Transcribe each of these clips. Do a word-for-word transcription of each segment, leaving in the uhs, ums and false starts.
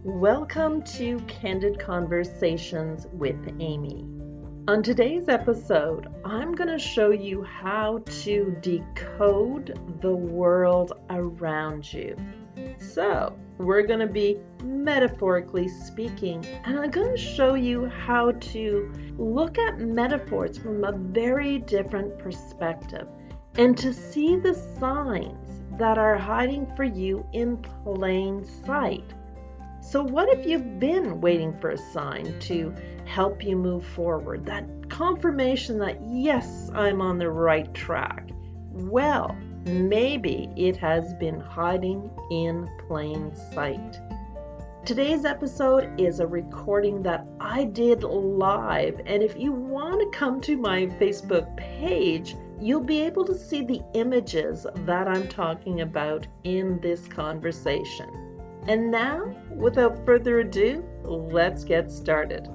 Welcome to Candid Conversations with Amy. On today's episode, I'm going to show you how to decode the world around you. So, we're going to be metaphorically speaking, and I'm going to show you how to look at metaphors from a very different perspective and to see the signs that are hiding for you in plain sight. So what if you've been waiting for a sign to help you move forward? That confirmation that, yes, I'm on the right track. Well, maybe it has been hiding in plain sight. Today's episode is a recording that I did live, and if you want to come to my Facebook page, you'll be able to see the images that I'm talking about in this conversation. And now, without further ado, let's get started.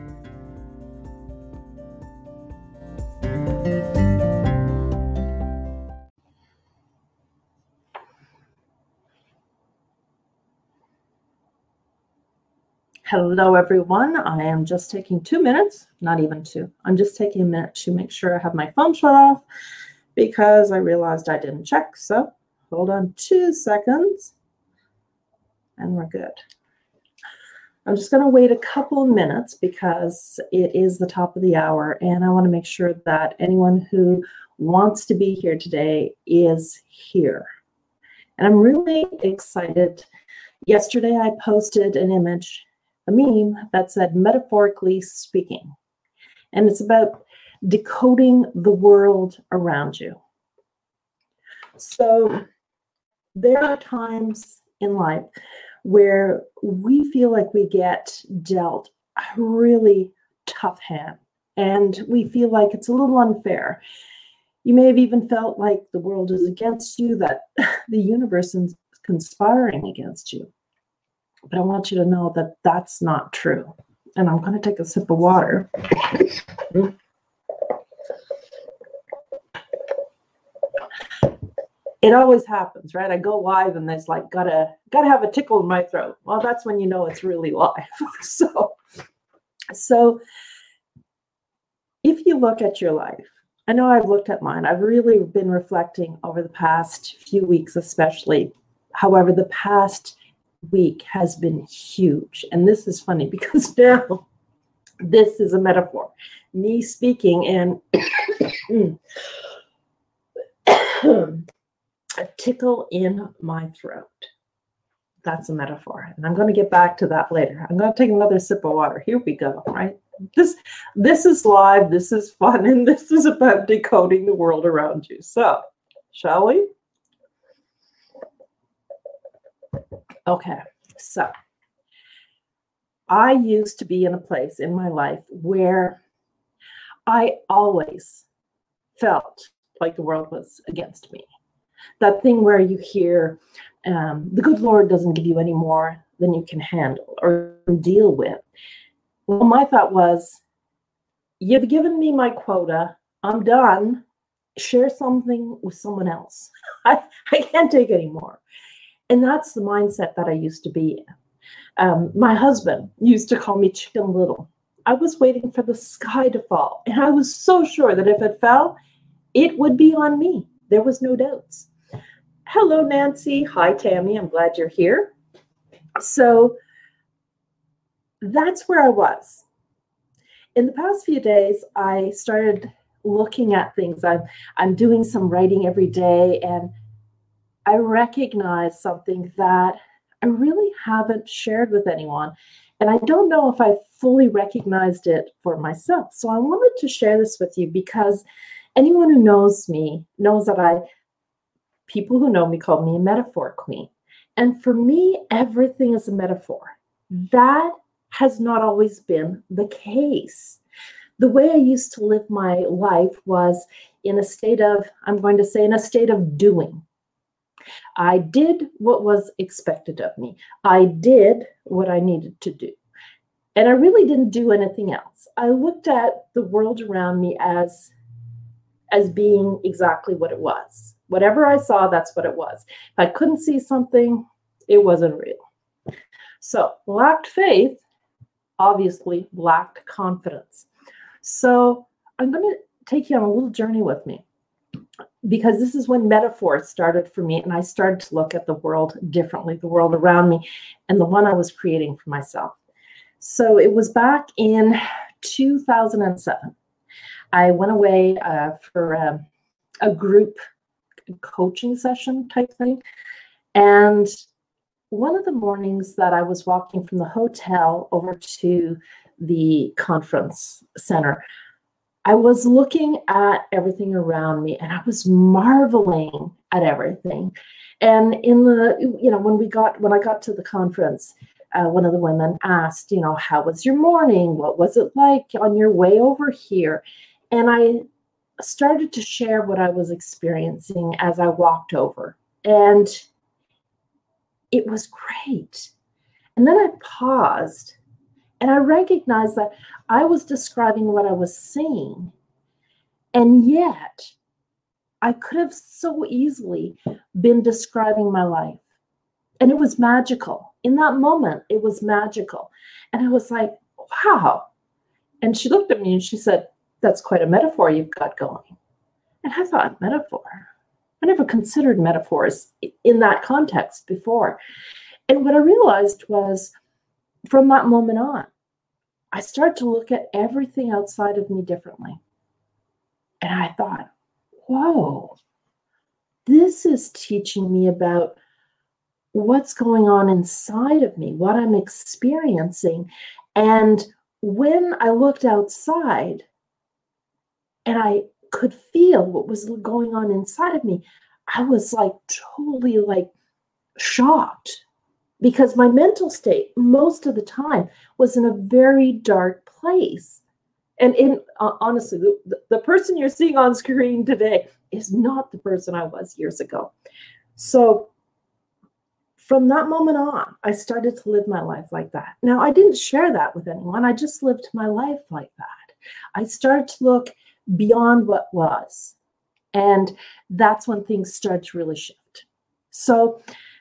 Hello, everyone. I am just taking two minutes, not even two. I'm just taking a minute to make sure I have my phone shut off because I realized I didn't check. So hold on two seconds. And we're good. I'm just going to wait a couple of minutes because it is the top of the hour, and I want to make sure that anyone who wants to be here today is here. And I'm really excited. Yesterday, I posted an image, a meme that said, metaphorically speaking. And it's about decoding the world around you. So there are times in life where we feel like we get dealt a really tough hand and we feel like it's a little unfair. You may have even felt like the world is against you, that the universe is conspiring against you. But I want you to know that that's not true. And I'm going to take a sip of water. It always happens, right? I go live and there's like, gotta, gotta have a tickle in my throat. Well, that's when you know it's really live. so, so if you look at your life, I know I've looked at mine. I've really been reflecting over the past few weeks, especially. However, the past week has been huge. And this is funny because now this is a metaphor. Me speaking and a tickle in my throat. That's a metaphor. And I'm going to get back to that later. I'm going to take another sip of water. Here we go, right? This, this is live, this is fun, and this is about decoding the world around you. So, shall we? Okay, so I used to be in a place in my life where I always felt like the world was against me. That thing where you hear, um, the good Lord doesn't give you any more than you can handle or deal with. Well, my thought was, you've given me my quota. I'm done. Share something with someone else. I, I can't take any more. And that's the mindset that I used to be in. Um, my husband used to call me Chicken Little. I was waiting for the sky to fall. And I was so sure that if it fell, it would be on me. There was no doubts. Hello, Nancy. Hi, Tammy. I'm glad you're here. So that's where I was. In the past few days, I started looking at things. I'm, I'm doing some writing every day, and I recognize something that I really haven't shared with anyone. And I don't know if I fully recognized it for myself. So I wanted to share this with you because anyone who knows me knows that I, people who know me call me a metaphor queen. And for me, everything is a metaphor. That has not always been the case. The way I used to live my life was in a state of, I'm going to say, in a state of doing. I did what was expected of me. I did what I needed to do. And I really didn't do anything else. I looked at the world around me as as being exactly what it was. Whatever I saw, that's what it was. If I couldn't see something, it wasn't real. So lacked faith obviously lacked confidence. So I'm going to take you on a little journey with me, because this is when metaphors started for me, and I started to look at the world differently, the world around me, and the one I was creating for myself. So it was back in two thousand seven. I went away uh, for a, a group coaching session type thing. And one of the mornings that I was walking from the hotel over to the conference center, I was looking at everything around me and I was marveling at everything. And in the, you know, when we got, when I got to the conference, uh, one of the women asked, you know, how was your morning? What was it like on your way over here? And I started to share what I was experiencing as I walked over. And it was great. And then I paused and I recognized that I was describing what I was seeing. And yet I could have so easily been describing my life. And it was magical. In that moment, it was magical. And I was like, wow. And she looked at me and she said, that's quite a metaphor you've got going. And I thought, metaphor? I never considered metaphors in that context before. And what I realized was, from that moment on, I started to look at everything outside of me differently. And I thought, whoa, this is teaching me about what's going on inside of me, what I'm experiencing. And when I looked outside and I could feel what was going on inside of me, I was like totally like shocked, because my mental state most of the time was in a very dark place. And in uh, honestly, the, the person you're seeing on screen today is not the person I was years ago. So from that moment on, I started to live my life like that. Now, I didn't share that with anyone. I just lived my life like that. I started to look beyond what was. And that's when things start to really shift. So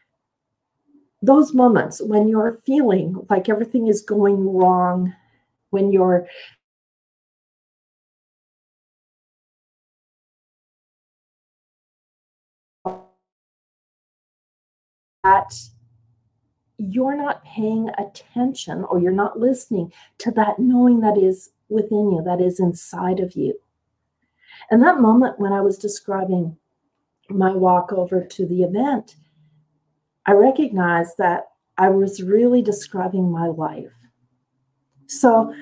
those moments when you're feeling like everything is going wrong, when you're that you're not paying attention or you're not listening to that knowing that is within you, that is inside of you. And that moment when I was describing my walk over to the event, I recognized that I was really describing my life. So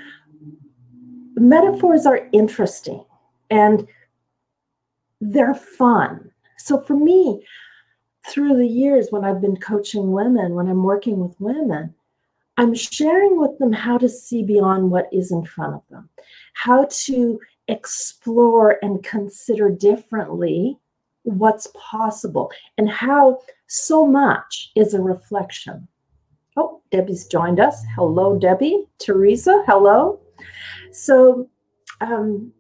metaphors are interesting and they're fun. So for me, through the years when I've been coaching women, when I'm working with women, I'm sharing with them how to see beyond what is in front of them, how to explore and consider differently what's possible, and how so much is a reflection. Oh, Debbie's joined us. Hello, Debbie. Teresa, hello. So um,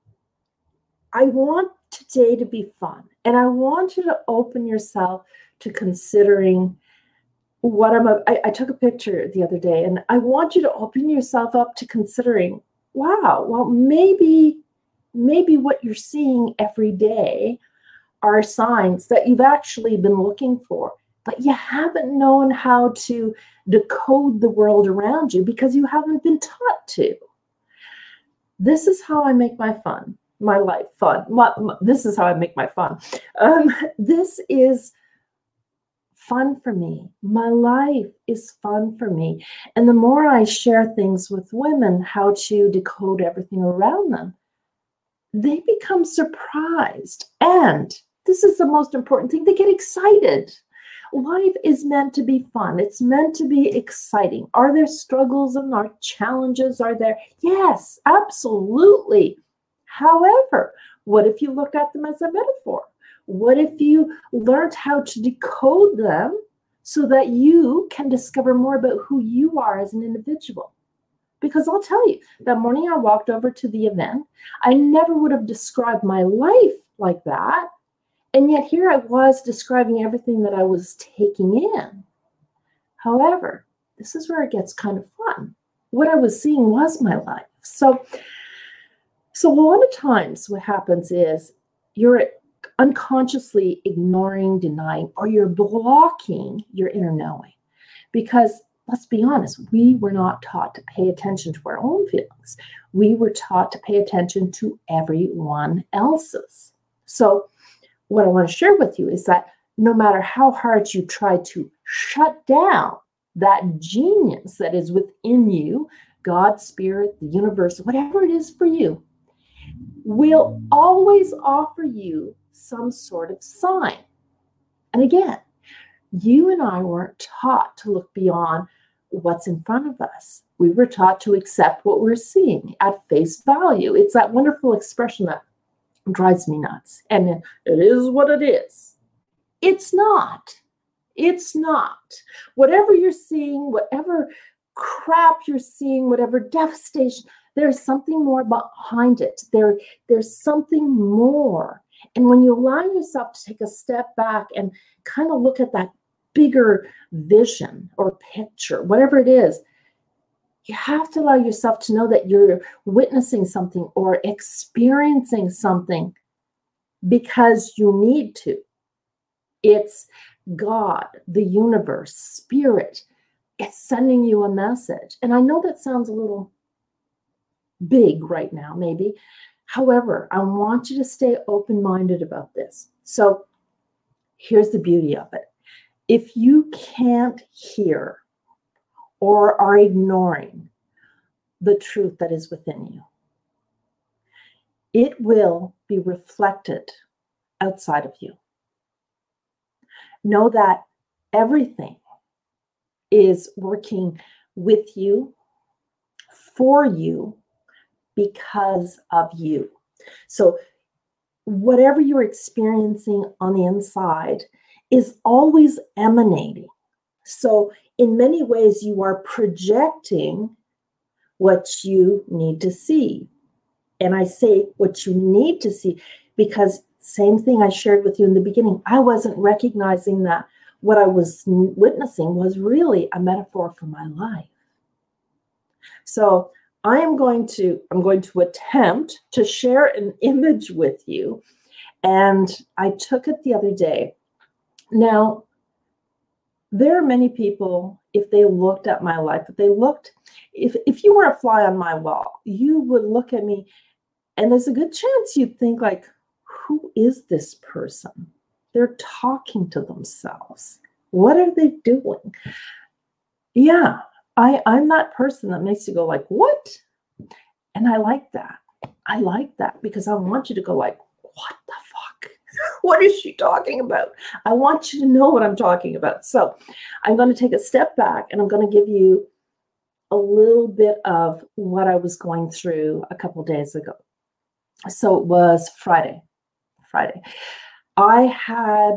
I want today to be fun, and I want you to open yourself to considering what I'm, a, I, I took a picture the other day, and I want you to open yourself up to considering, wow, well, maybe, maybe what you're seeing every day are signs that you've actually been looking for, but you haven't known how to decode the world around you because you haven't been taught to. This is how I make my fun, my life fun. My, my, this is how I make my fun. Um, this is fun for me. My life is fun for me. And the more I share things with women, how to decode everything around them, they become surprised. And this is the most important thing. They get excited. Life is meant to be fun. It's meant to be exciting. Are there struggles and are challenges? Are there? Yes, absolutely. However, what if you looked at them as a metaphor? What if you learned how to decode them so that you can discover more about who you are as an individual? Because I'll tell you, that morning I walked over to the event, I never would have described my life like that. And yet here I was describing everything that I was taking in. However, this is where it gets kind of fun. What I was seeing was my life. So, so a lot of times what happens is you're unconsciously ignoring, denying, or you're blocking your inner knowing. Because let's be honest, we were not taught to pay attention to our own feelings. We were taught to pay attention to everyone else's. So what I want to share with you is that no matter how hard you try to shut down that genius that is within you, God, spirit, the universe, whatever it is for you, will always offer you some sort of sign. And again, you and I weren't taught to look beyond what's in front of us. We were taught to accept what we're seeing at face value. It's that wonderful expression that drives me nuts. And it is what it is. It's not. It's not. Whatever you're seeing, whatever crap you're seeing, whatever devastation, there's something more behind it. There, there's something more. And when you allow yourself to take a step back and kind of look at that bigger vision or picture, whatever it is, you have to allow yourself to know that you're witnessing something or experiencing something because you need to. It's God, the universe, spirit. It's sending you a message. And I know that sounds a little big right now, maybe. However, I want you to stay open-minded about this. So here's the beauty of it. If you can't hear or are ignoring the truth that is within you, it will be reflected outside of you. Know that everything is working with you, for you, because of you. So whatever you're experiencing on the inside is always emanating. So in many ways, you are projecting what you need to see. And I say what you need to see because same thing I shared with you in the beginning, I wasn't recognizing that what I was witnessing was really a metaphor for my life. So I am going to, I'm going to attempt to share an image with you. And I took it the other day. Now, there are many people, if they looked at my life, if they looked, if, if you were a fly on my wall, you would look at me and there's a good chance you'd think like, who is this person? They're talking to themselves. What are they doing? Yeah, I, I'm that person that makes you go like, what? And I like that. I like that because I want you to go like, what the fuck? What is she talking about? I want you to know what I'm talking about. So I'm going to take a step back and I'm going to give you a little bit of what I was going through a couple days ago. So it was Friday. Friday. I had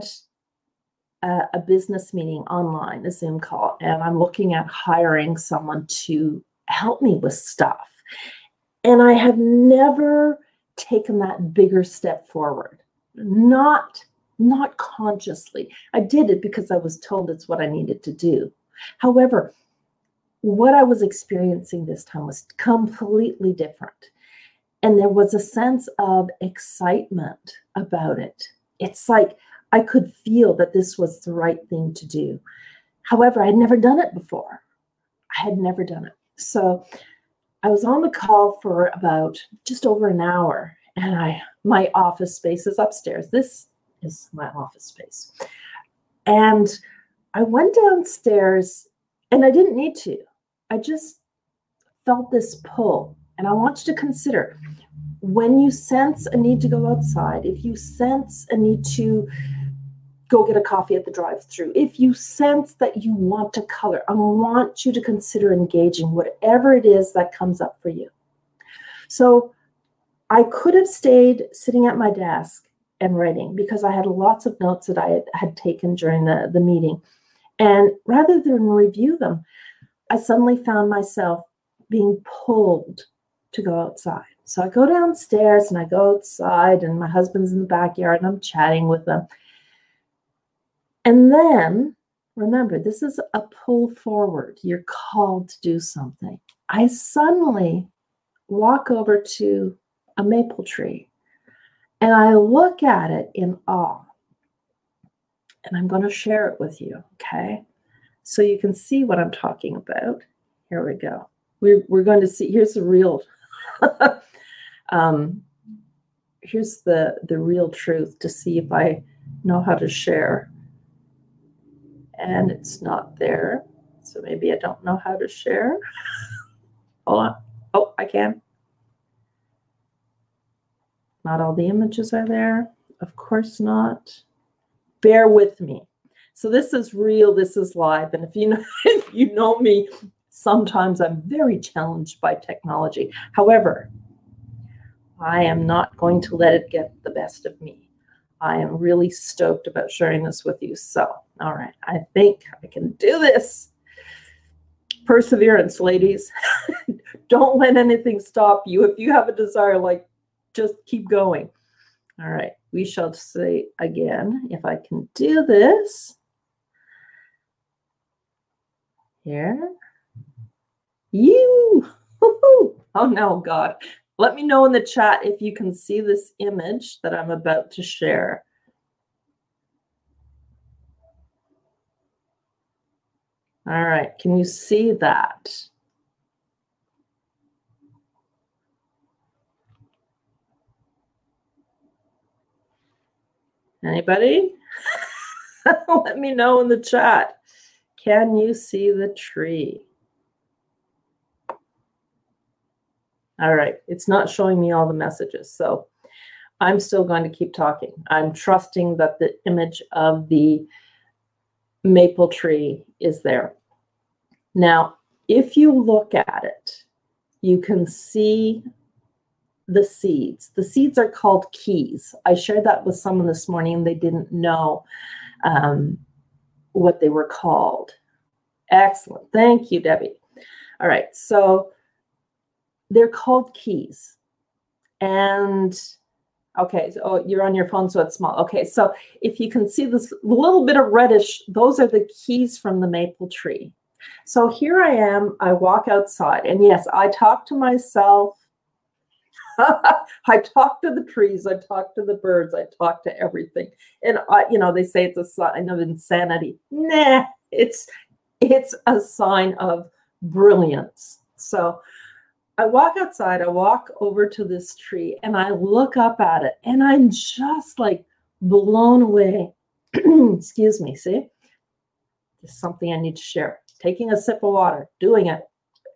a, a business meeting online, a Zoom call, and I'm looking at hiring someone to help me with stuff. And I have never taken that bigger step forward. Not, not consciously. I did it because I was told it's what I needed to do. However, what I was experiencing this time was completely different. And there was a sense of excitement about it. It's like I could feel that this was the right thing to do. However, I had never done it before. I had never done it. So I was on the call for about just over an hour, and I my office space is upstairs. This is my office space. And I went downstairs, and I didn't need to. I just felt this pull. And I want you to consider, when you sense a need to go outside, if you sense a need to go get a coffee at the drive-thru, if you sense that you want to color, I want you to consider engaging whatever it is that comes up for you. So I could have stayed sitting at my desk and writing because I had lots of notes that I had, had taken during the, the meeting. And rather than review them, I suddenly found myself being pulled to go outside. So I go downstairs and I go outside and my husband's in the backyard and I'm chatting with him. And then Remember, this is a pull forward. You're called to do something. I suddenly walk over to a maple tree and I look at it in awe. And I'm going to share it with you, okay? So you can see what I'm talking about. Here we go. We're, we're going to see, here's the real, um, here's the, the real truth to see if I know how to share. And it's not there. So maybe I don't know how to share. Hold on. Oh, I can. Not all the images are there. Of course not. Bear with me. So this is real. This is live. And if you know, if you know me, sometimes I'm very challenged by technology. However, I am not going to let it get the best of me. I am really stoked about sharing this with you. So, all right, I think I can do this. Perseverance, ladies. Don't let anything stop you. If you have a desire, like, just keep going. All right, we shall say again, if I can do this. Here. You. Oh, no, God. Let me know in the chat if you can see this image that I'm about to share. All right, can you see that? Anybody? Let me know in the chat. Can you see the tree? All right, it's not showing me all the messages, so I'm still going to keep talking. I'm trusting that the image of the maple tree is there. Now, if you look at it, you can see the seeds. The seeds are called keys. I shared that with someone this morning and they didn't know um, what they were called. Excellent. Thank you, Debbie. All right. So they're called keys. And okay, so oh, you're on your phone, so it's small. Okay, so if you can see this little bit of reddish, those are the keys from the maple tree. So here I am, I walk outside, and yes, I talk to myself. I talk to the trees, I talk to the birds, I talk to everything. And I, you know, they say it's a sign of insanity. Nah, it's it's a sign of brilliance. So I walk outside, I walk over to this tree, and I look up at it, and I'm just like blown away. Excuse me, see? There's something I need to share. Taking a sip of water, doing it.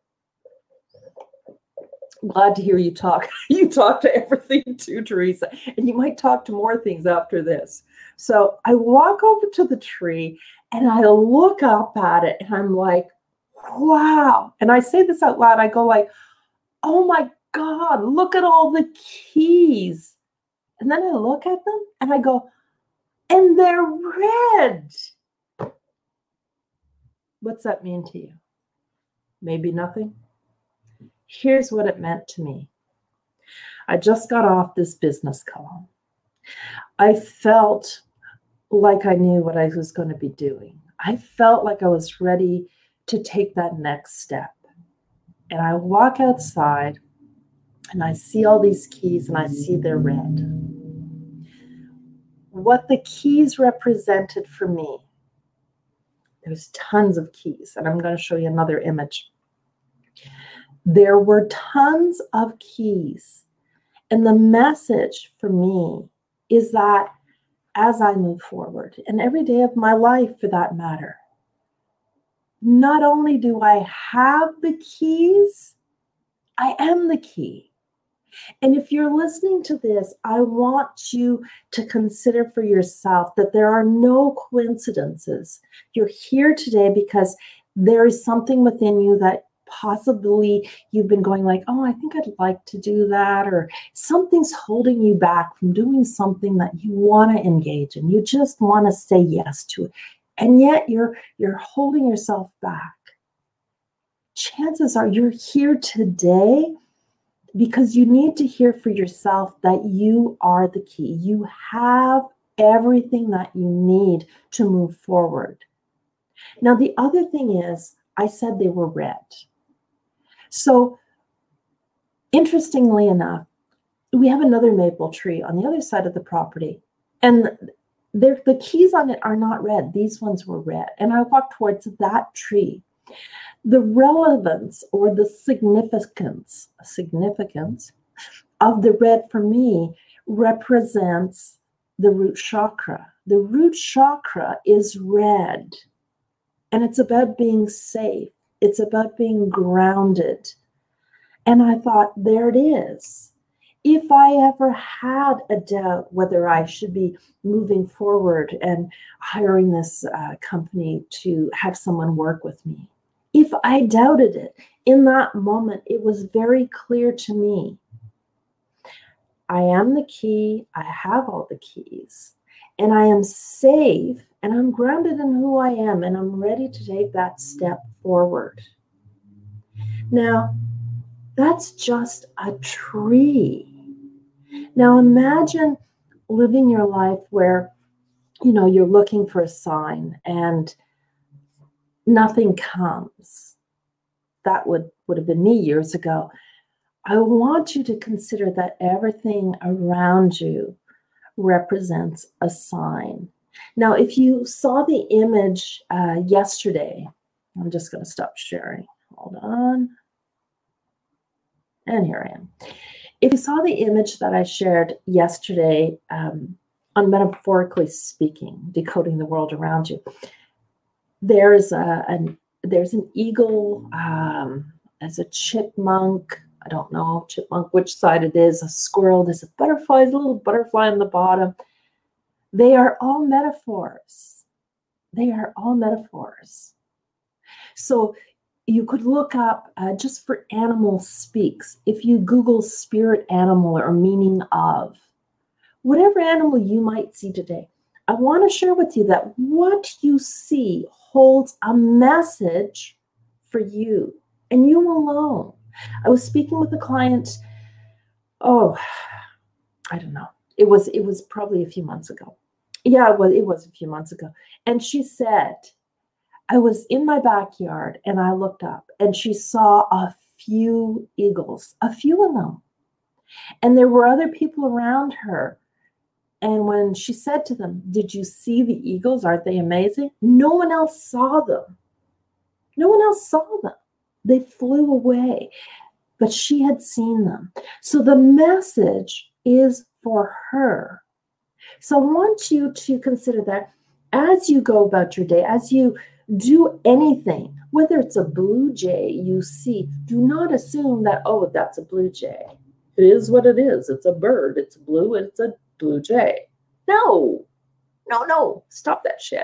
Glad to hear you talk. You talk to everything too, Teresa, and you might talk to more things after this. So I walk over to the tree, and I look up at it, and I'm like, wow. And I say this out loud. I go like, oh my God, look at all the keys. And then I look at them and I go, and they're red. What's that mean to you? Maybe nothing. Here's what it meant to me. I just got off this business call. I felt like I knew what I was going to be doing. I felt like I was ready to take that next step. And I walk outside and I see all these keys and I see they're red. What the keys represented for me, there's tons of keys, and I'm going to show you another image. There were tons of keys. And the message for me is that as I move forward, and every day of my life for that matter, not only do I have the keys, I am the key. And if you're listening to this, I want you to consider for yourself that there are no coincidences. You're here today because there is something within you that possibly you've been going like, oh, I think I'd like to do that, or something's holding you back from doing something that you want to engage in. You just want to say yes to it. And yet you're you're holding yourself back. Chances are you're here today because you need to hear for yourself that you are the key. You have everything that you need to move forward. Now, the other thing is, I said they were red. So, interestingly enough, we have another maple tree on the other side of the property, and the keys on it are not red. These ones were red. And I walked towards that tree. The relevance or the significance, significance of the red for me represents the root chakra. The root chakra is red, and it's about being safe. It's about being grounded. And I thought, there it is. If I ever had a doubt whether I should be moving forward and hiring this uh, company to have someone work with me, if I doubted it, in that moment, it was very clear to me. I am the key. I have all the keys. And I am safe, and I'm grounded in who I am, and I'm ready to take that step forward. Now, that's just a tree. Now imagine living your life where, you know, you're looking for a sign and nothing comes. That would, would have been me years ago. I want you to consider that everything around you represents a sign. Now, if you saw the image uh, yesterday, I'm just going to stop sharing. Hold on. And here I am. If you saw the image that I shared yesterday um, on Metaphorically Speaking, Decoding the World Around You, there's a, an, there's an eagle, um, there's a chipmunk, I don't know, chipmunk, which side it is, a squirrel, there's a butterfly, there's a little butterfly on the bottom. They are all metaphors. They are all metaphors. So you could look up uh, just for animal speaks. If you Google spirit animal or meaning of, whatever animal you might see today, I want to share with you that what you see holds a message for you and you alone. I was speaking with a client, oh, I don't know. It was, it was probably a few months ago. Yeah, it was, it was a few months ago. And she said, I was in my backyard and I looked up and she saw a few eagles, a few of them. And there were other people around her. And when she said to them, did you see the eagles? Aren't they amazing? No one else saw them. No one else saw them. They flew away, but she had seen them. So the message is for her. So I want you to consider that as you go about your day, as you do anything, whether it's a blue jay you see, do not assume that, oh, that's a blue jay. It is what it is. It's a bird. It's blue. It's a blue jay. No, no, no. Stop that shit.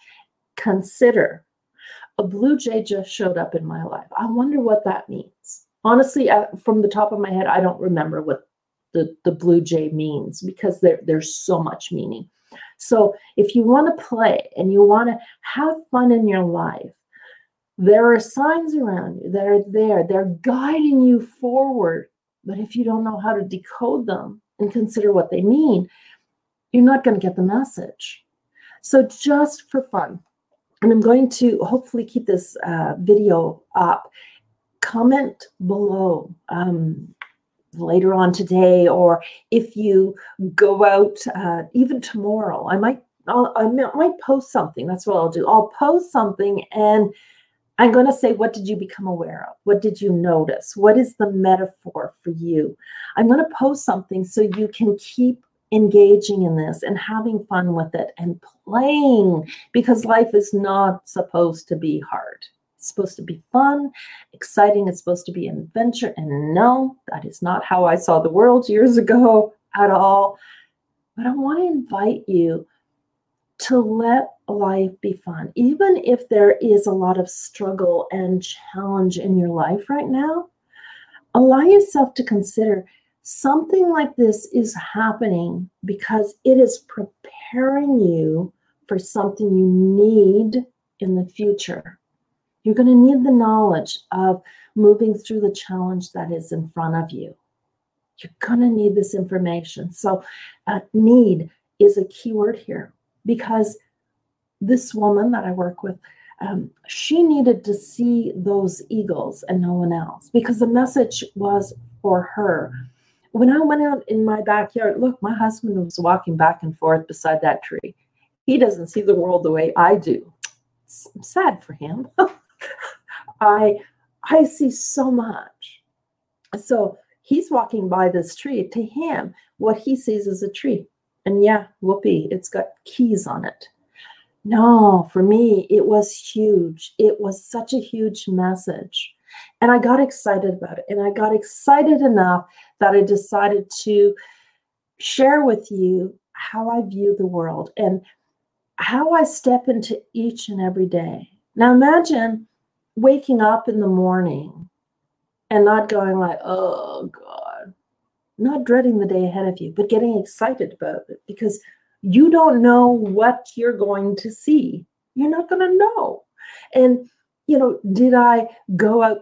Consider a blue jay just showed up in my life. I wonder what that means. Honestly, I, from the top of my head, I don't remember what the, the blue jay means because there, there's so much meaning. So if you want to play and you want to have fun in your life, there are signs around you that are there. They're guiding you forward. But if you don't know how to decode them and consider what they mean, you're not going to get the message. So just for fun, and I'm going to hopefully keep this uh, video up, comment below um, later on today, or if you go out uh, even tomorrow, I might, I'll, I might post something. That's what I'll do. I'll post something and I'm going to say, what did you become aware of? What did you notice? What is the metaphor for you? I'm going to post something so you can keep engaging in this and having fun with it and playing, because life is not supposed to be hard. It's supposed to be fun, exciting. It's supposed to be an adventure. And no, that is not how I saw the world years ago at all. But I want to invite you to let life be fun. Even if there is a lot of struggle and challenge in your life right now, allow yourself to consider something like this is happening because it is preparing you for something you need in the future. You're going to need the knowledge of moving through the challenge that is in front of you. You're going to need this information. So uh, need is a key word here, because this woman that I work with, um, she needed to see those eagles and no one else, because the message was for her. When I went out in my backyard, look, my husband was walking back and forth beside that tree. He doesn't see the world the way I do. It's sad for him. I I see so much. So he's walking by this tree. To him, what he sees is a tree. And yeah, whoopee, it's got keys on it. No, for me, it was huge. It was such a huge message. And I got excited about it. And I got excited enough that I decided to share with you how I view the world and how I step into each and every day. Now imagine waking up in the morning and not going like, oh God, not dreading the day ahead of you, but getting excited about it, because you don't know what you're going to see. You're not going to know. And, you know, did I go out?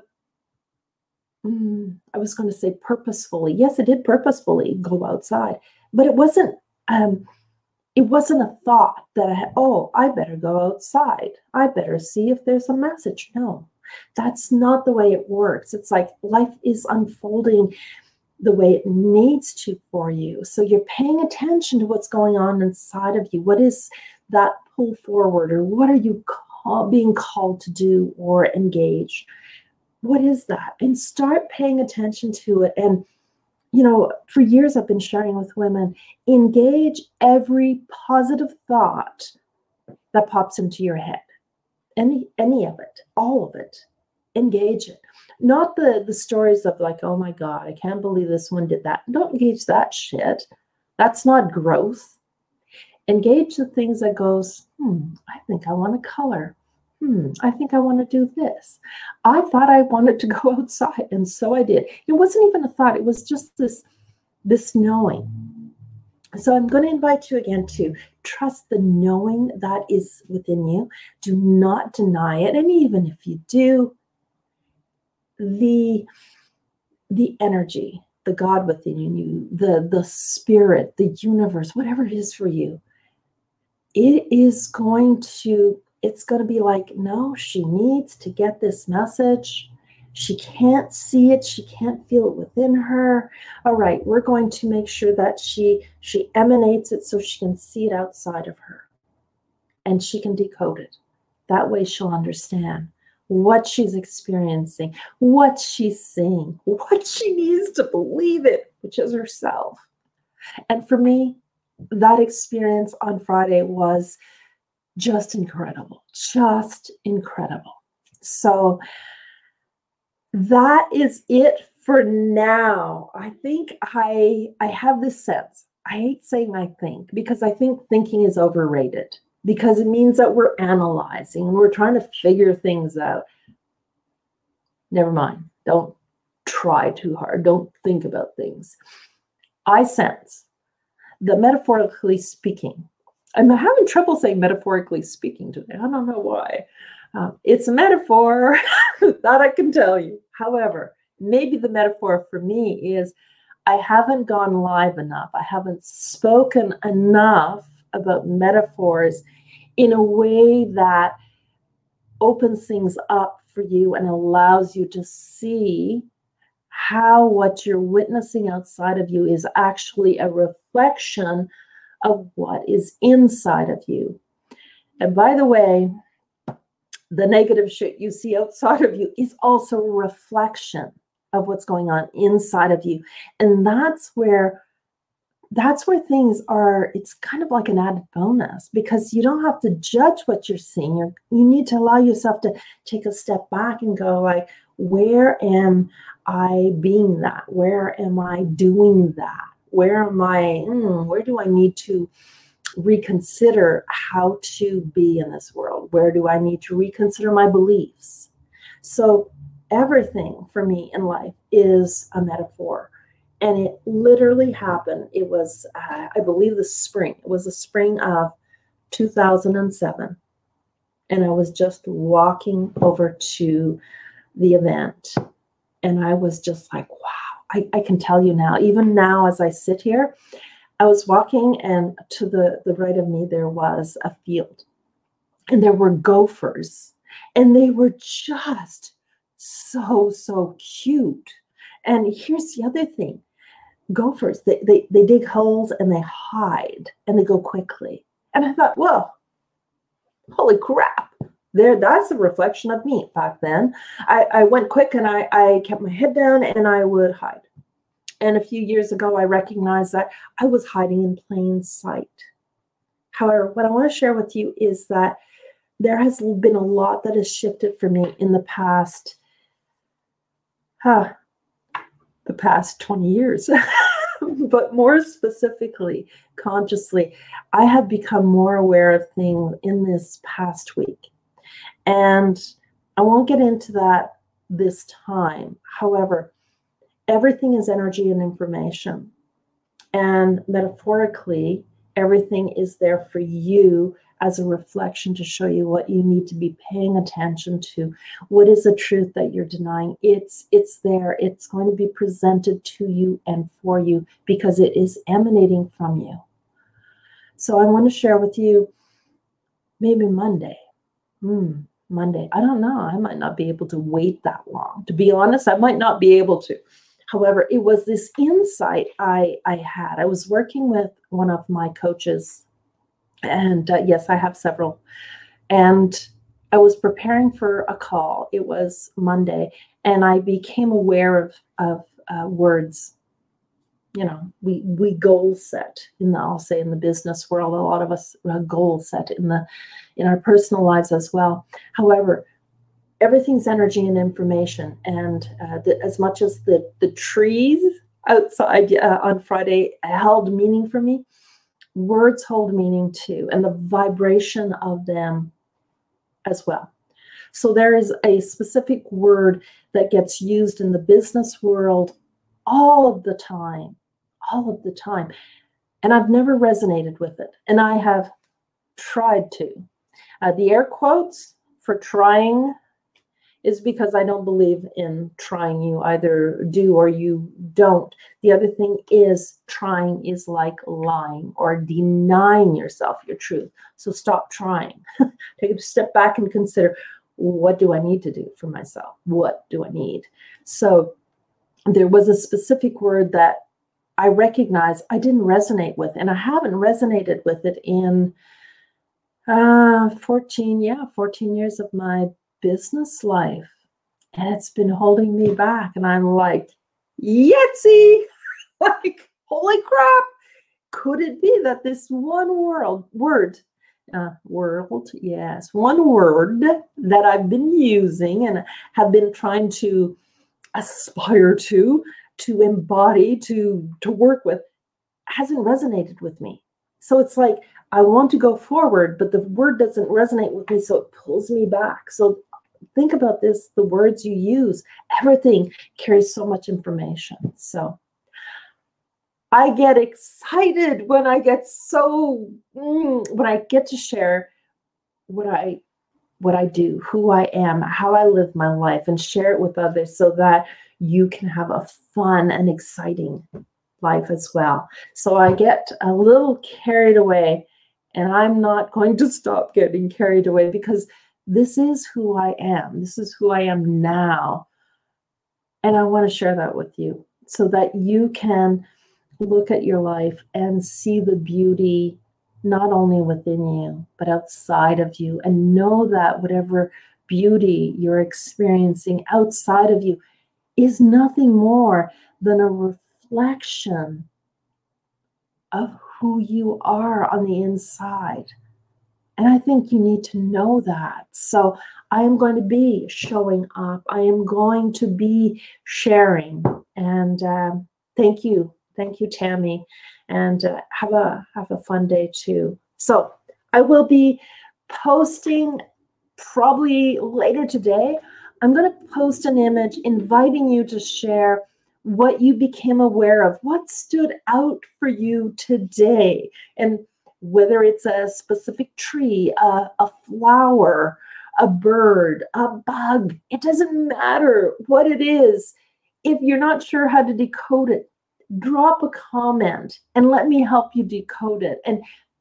Mm, I was going to say purposefully. Yes, I did purposefully go outside, but it wasn't, um, it wasn't a thought that I had, oh, I better go outside. I better see if there's a message. No, that's not the way it works. It's like life is unfolding the way it needs to for you. So you're paying attention to what's going on inside of you. What is that pull forward, or what are you call, being called to do or engage? What is that? And start paying attention to it. And, you know, for years I've been sharing with women, engage every positive thought that pops into your head. Any, any of it, all of it. Engage it. Not the, the stories of like, oh my God, I can't believe this one did that. Don't engage that shit. That's not growth. Engage the things that goes, hmm, I think I want to color. Hmm, I think I want to do this. I thought I wanted to go outside, and so I did. It wasn't even a thought. It was just this, this knowing. So I'm going to invite you again to trust the knowing that is within you. Do not deny it. And even if you do, the, the energy, the God within you, the, the spirit, the universe, whatever it is for you, it is going to, it's going to be like, no, she needs to get this message. She can't see it. She can't feel it within her. All right, we're going to make sure that she, she emanates it so she can see it outside of her. And she can decode it. That way she'll understand what she's experiencing, what she's seeing, what she needs to believe it, which is herself. And for me, that experience on Friday was just incredible, just incredible. So that is it for now. I think I, I have this sense. I hate saying I think, because I think thinking is overrated, because it means that we're analyzing and we're trying to figure things out. Never mind. Don't try too hard. Don't think about things. I sense that, metaphorically speaking, I'm having trouble saying metaphorically speaking today. I don't know why. Uh, it's a metaphor that I can tell you. However, maybe the metaphor for me is I haven't gone live enough. I haven't spoken enough about metaphors in a way that opens things up for you and allows you to see how what you're witnessing outside of you is actually a reflection of what is inside of you. And by the way, the negative shit you see outside of you is also a reflection of what's going on inside of you. And that's where that's where things are, it's kind of like an added bonus, because you don't have to judge what you're seeing. You're, you need to allow yourself to take a step back and go like, where am I being that? Where am I doing that? Where am I, hmm, where do I need to reconsider how to be in this world? Where do I need to reconsider my beliefs? So everything for me in life is a metaphor. And it literally happened. It was, uh, I believe, the spring. It was the spring of two thousand seven. And I was just walking over to the event. And I was just like, wow, I, I can tell you now, even now as I sit here, I was walking, and to the, the right of me, there was a field. And there were gophers. And they were just so, so cute. And here's the other thing. Gophers, they, they, they dig holes and they hide and they go quickly. And I thought, well, holy crap. There, that's a reflection of me back then. I, I went quick and I, I kept my head down and I would hide. And a few years ago, I recognized that I was hiding in plain sight. However, what I want to share with you is that there has been a lot that has shifted for me in the past, huh, the past twenty years. But more specifically, consciously, I have become more aware of things in this past week. And I won't get into that this time. However, everything is energy and information. And metaphorically, everything is there for you as a reflection to show you what you need to be paying attention to. What is the truth that you're denying? It's, it's there. It's going to be presented to you and for you because it is emanating from you. So I want to share with you maybe Monday. Hmm, Monday. I don't know. I might not be able to wait that long. To be honest, I might not be able to. However, it was this insight I, I had. I was working with one of my coaches. And uh, yes, I have several. And I was preparing for a call. It was Monday. And I became aware of, of uh, words. You know, we, we goal set in the, I'll say in the business world, a lot of us uh, goal set in the, in our personal lives as well. However, everything's energy and information. And uh, the, as much as the, the trees outside uh, on Friday held meaning for me, words hold meaning too, and the vibration of them as well. So there is a specific word that gets used in the business world all of the time, all of the time. And I've never resonated with it. And I have tried to. Uh, the air quotes for trying is because I don't believe in trying. You either do or you don't. The other thing is trying is like lying or denying yourself your truth. So stop trying. Take a step back and consider, what do I need to do for myself? What do I need? So there was a specific word that I recognized I didn't resonate with, and I haven't resonated with it in uh, fourteen, yeah, fourteen years of my business life. And it's been holding me back. And I'm like, Yahtzee! Like, holy crap. Could it be that this one world, word, uh, world, yes, one word that I've been using and have been trying to aspire to, to embody, to, to work with, hasn't resonated with me. So it's like, I want to go forward, but the word doesn't resonate with me, so it pulls me back. So think about this, the words you use, everything carries so much information. So I get excited when I get so, mm, when I get to share what I, what I do, who I am, how I live my life, and share it with others so that you can have a fun and exciting life as well. So I get a little carried away, and I'm not going to stop getting carried away because this is who I am. This is who I am now. And I want to share that with you so that you can look at your life and see the beauty not only within you, but outside of you, and know that whatever beauty you're experiencing outside of you is nothing more than a reflection of who you are on the inside. And I think you need to know that. So I am going to be showing up. I am going to be sharing. And um, thank you. Thank you, Tammy. And uh, have a have a fun day too. So I will be posting probably later today. I'm going to post an image inviting you to share what you became aware of, what stood out for you today. And whether it's a specific tree, a, a flower, a bird, a bug, it doesn't matter what it is. If you're not sure how to decode it, drop a comment and let me help you decode it. And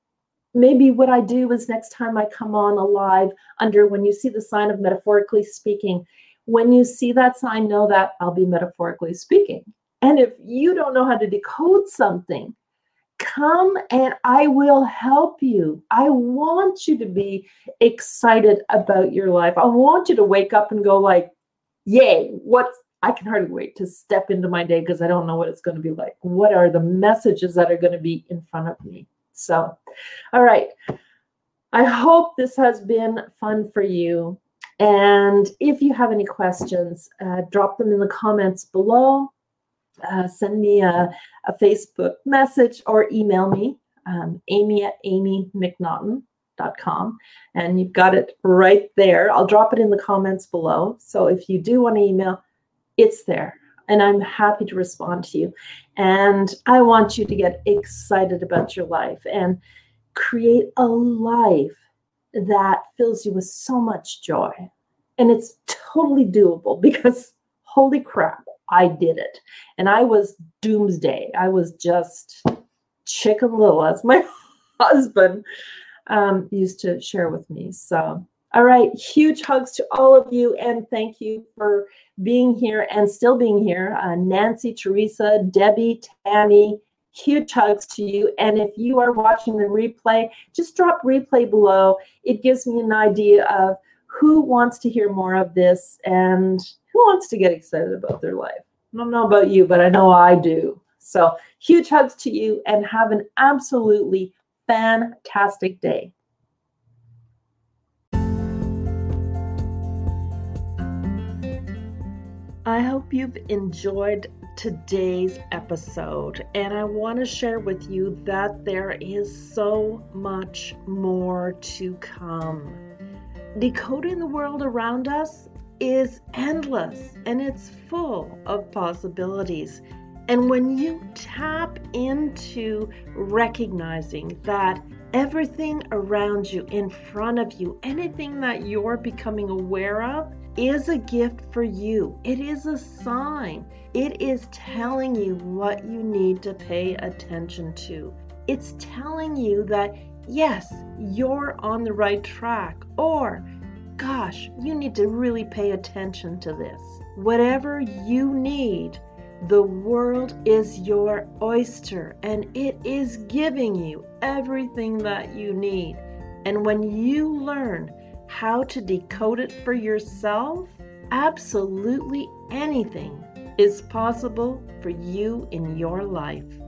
maybe what I do is next time I come on a live under when you see the sign of metaphorically speaking, when you see that sign, know that I'll be metaphorically speaking. And if you don't know how to decode something, come and I will help you. I want you to be excited about your life. I want you to wake up and go like, yay, what's, I can hardly wait to step into my day because I don't know what it's going to be like. What are the messages that are going to be in front of me? So, all right. I hope this has been fun for you. And if you have any questions, uh, drop them in the comments below. Uh, send me a, a Facebook message or email me, um, Amy at amy mcnaughton dot com. And you've got it right there. I'll drop it in the comments below. So if you do want to email, it's there. And I'm happy to respond to you. And I want you to get excited about your life and create a life that fills you with so much joy. And it's totally doable because holy crap, I did it. And I was doomsday. I was just chicken little, as my husband um, used to share with me. So, all right, huge hugs to all of you. And thank you for being here and still being here. Uh, Nancy, Teresa, Debbie, Tammy, huge hugs to you. And if you are watching the replay, just drop replay below. It gives me an idea of who wants to hear more of this and who wants to get excited about their life. I don't know about you, but I know I do. So huge hugs to you and have an absolutely fantastic day. I hope you've enjoyed today's episode, and I want to share with you that there is so much more to come. Decoding the world around us is endless and it's full of possibilities. And when you tap into recognizing that everything around you, in front of you, anything that you're becoming aware of is a gift for you. It is a sign. It is telling you what you need to pay attention to. It's telling you that, yes, you're on the right track, or gosh, you need to really pay attention to this. Whatever you need, the world is your oyster and it is giving you everything that you need. And when you learn how to decode it for yourself, absolutely anything is possible for you in your life.